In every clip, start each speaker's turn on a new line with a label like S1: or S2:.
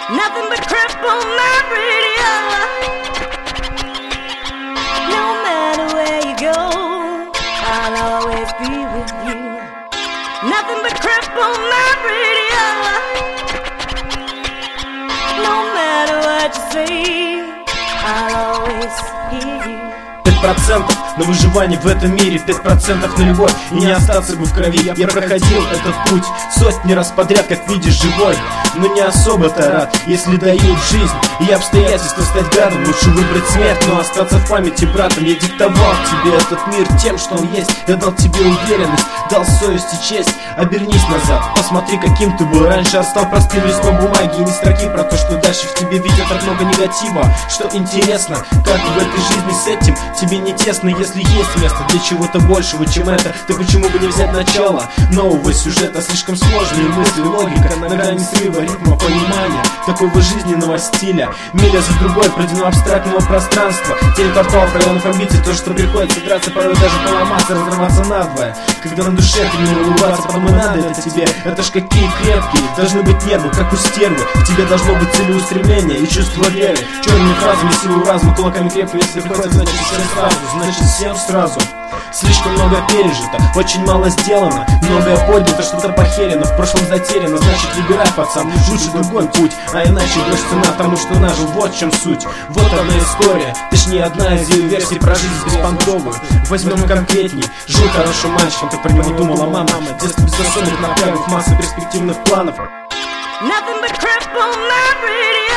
S1: Nothing but crap on my radio. No matter where you go, I'll always be with you. Nothing but crap on my radio. No matter what you say, I'll always hear you.
S2: 5% на выживание в этом мире, 5% на любовь и не остаться бы в крови. Я проходил этот путь сотни раз подряд, как видишь, живой, но не особо-то рад, если дают жизнь и обстоятельства стать градом. Лучше выбрать смерть, но остаться в памяти братом. Я диктовал тебе этот мир тем, что он есть. Я дал тебе уверенность, дал совесть и честь. Обернись назад, посмотри, каким ты был раньше. Стал простым листом бумаги и не строки про то, что дальше в тебе видят так много негатива. Что интересно, как в этой жизни с этим тебе не тесно, если есть место для чего-то большего, чем это. Ты почему бы не взять начало нового сюжета? Слишком сложные мысли, логика на грани срыва, ритма, понимания такого жизненного стиля. Миля за другой пройдено абстрактного пространства. Тень кварталов, районов амбиций, то, что приходится драться, порой даже поломаться, разрываться надвое. Когда на душе ты не улыбаться, потому и надо это тебе. Это ж какие крепкие должны быть нервы, как у стервы. В тебе должно быть целеустремление и чувство веры. Черными фразами силу разума, кулаками крепко. Если приходится, значит всем сразу, значит всем сразу. Слишком много пережито, очень мало сделано. Многое поднято, что-то похерено, в прошлом затеряно. Значит выбирай, пацан, лучше другой путь. А иначе грош цена тому, что нажил, вот в чем суть. Вот одна история, точнее одна из ее версий про жизнь беспонтовую. Возьмем конкретней, жил хорошим мальчиком, как про него думала мама. Детство без особых напрягов, масса перспективных планов.
S1: Nothing but crap on my radio.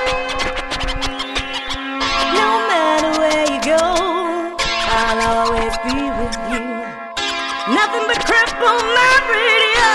S1: No matter where you go, I'll always be with you. Nothing but crap on my radio.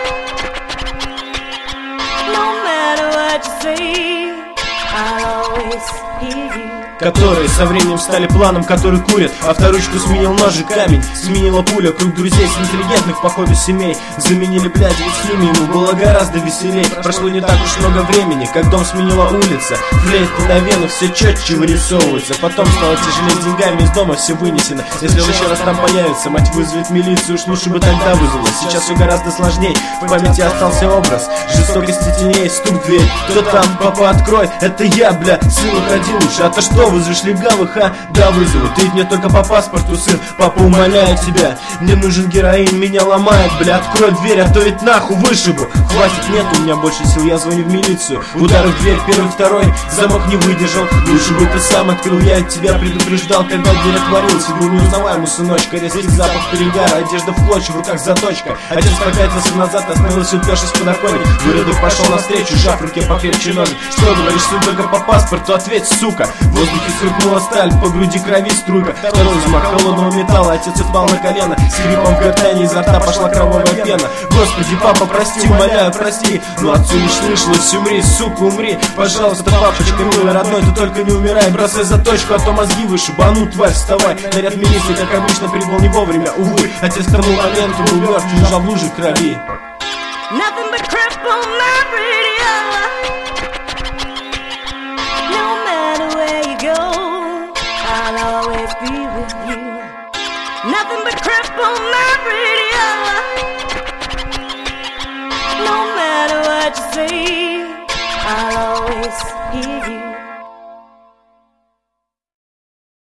S1: No matter what you say, I'll always hear you.
S2: Которые со временем стали планом, который курят. Авторучку сменил ножик, камень, сменила пуля. Круг друзей с интеллигентных, походу, семей заменили, блядь, ведь с ними ему было гораздо веселей. Прошло не так уж много времени, как дом сменила улица. Флейта на вену все четче вырисовывается. Потом стало тяжелее с деньгами, из дома все вынесено. Если он еще раз там появится, мать вызовет милицию, уж лучше бы тогда вызвала. Сейчас все гораздо сложней, в памяти остался образ жестокости теней, стук в дверь. Кто там, папа, открой, это я, бля, сын, уходи лучше. А то что, вызовешь легавых, а? Да, вызову, ты мне только по паспорту, сын. Папа, умоляю тебя, мне нужен героин, меня ломает, бля, открой дверь, а то ведь нахуй вышибу. Хватит, нет у меня больше сил, я звоню в милицию. Удар в дверь, первый, второй, замок не выдержал. Лучше бы ты сам открыл, я от тебя предупреждал. Когда дверь отворилась, был неузнаваемый сыночка. Резкий запах перегара, одежда в клочья, в руках заточка. Отец попятился назад, остановился, упершись в подоконник. Выродок пошел навстречу, сжав в руке покрепче ножик. Что говоришь, сын, только по паспорту, ответь, сука. В воздухе сверкнула сталь, по груди крови струйка. Второй взмах холодного металла, отец упал на колено. С хрипом в гортани изо рта пошла кровавая пена. Господи, папа, прости, умоляю, прости. Но отцу лишь слышалось: умри, сука, умри. Пожалуйста, папочка, милый родной, ты только не умирай. Бросай заточку, а то мозги вышибу. А ну, тварь, вставай. Наряд милиции, как обычно, прибыл не вовремя. Увы, отец к тому моменту был мертв, лежал в луже крови.
S1: Nothing but crap on my radio. No matter where you go, I'll always be with you. Nothing but crap on my radio. No matter what you say, I'll always hear you.